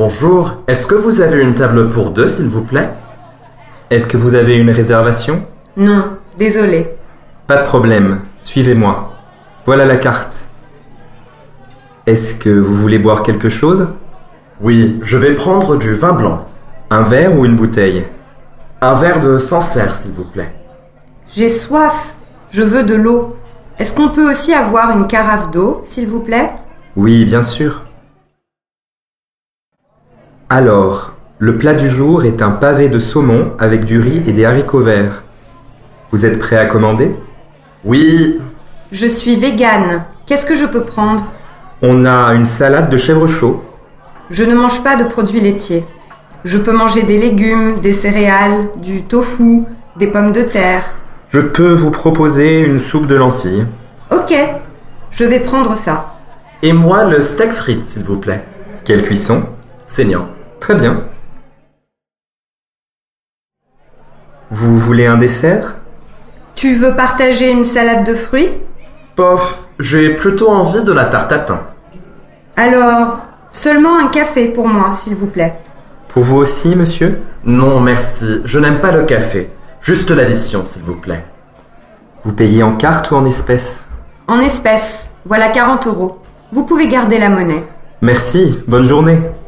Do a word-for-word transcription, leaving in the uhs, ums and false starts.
Bonjour, est-ce que vous avez une table pour deux, s'il vous plaît? Est-ce que vous avez une réservation? Non, désolé. Pas de problème, suivez-moi. Voilà la carte. Est-ce que vous voulez boire quelque chose? Oui, je vais prendre du vin blanc. Un verre ou une bouteille? Un verre de Sancerre, s'il vous plaît. J'ai soif. Je veux de l'eau. Est-ce qu'on peut aussi avoir une carafe d'eau, s'il vous plaît? Oui, bien sûr. Alors, le plat du jour est un pavé de saumon avec du riz et des haricots verts. Vous êtes prêt à commander? Oui. Je suis végane. Qu'est-ce que je peux prendre? On a une salade de chèvre chaud. Je ne mange pas de produits laitiers. Je peux manger des légumes, des céréales, du tofu, des pommes de terre. Je peux vous proposer une soupe de lentilles. Ok, je vais prendre ça. Et moi, le steak frit, s'il vous plaît. Quelle cuisson? Saignant. Très bien. Vous voulez un dessert? Tu veux partager une salade de fruits? Pof, j'ai plutôt envie de la tarte à thym. Alors, seulement un café pour moi, s'il vous plaît. Pour vous aussi, monsieur? Non, merci, je n'aime pas le café. Juste l'addition, s'il vous plaît. Vous payez en carte ou en espèces? En espèces, voilà quarante euros. Vous pouvez garder la monnaie. Merci, bonne journée.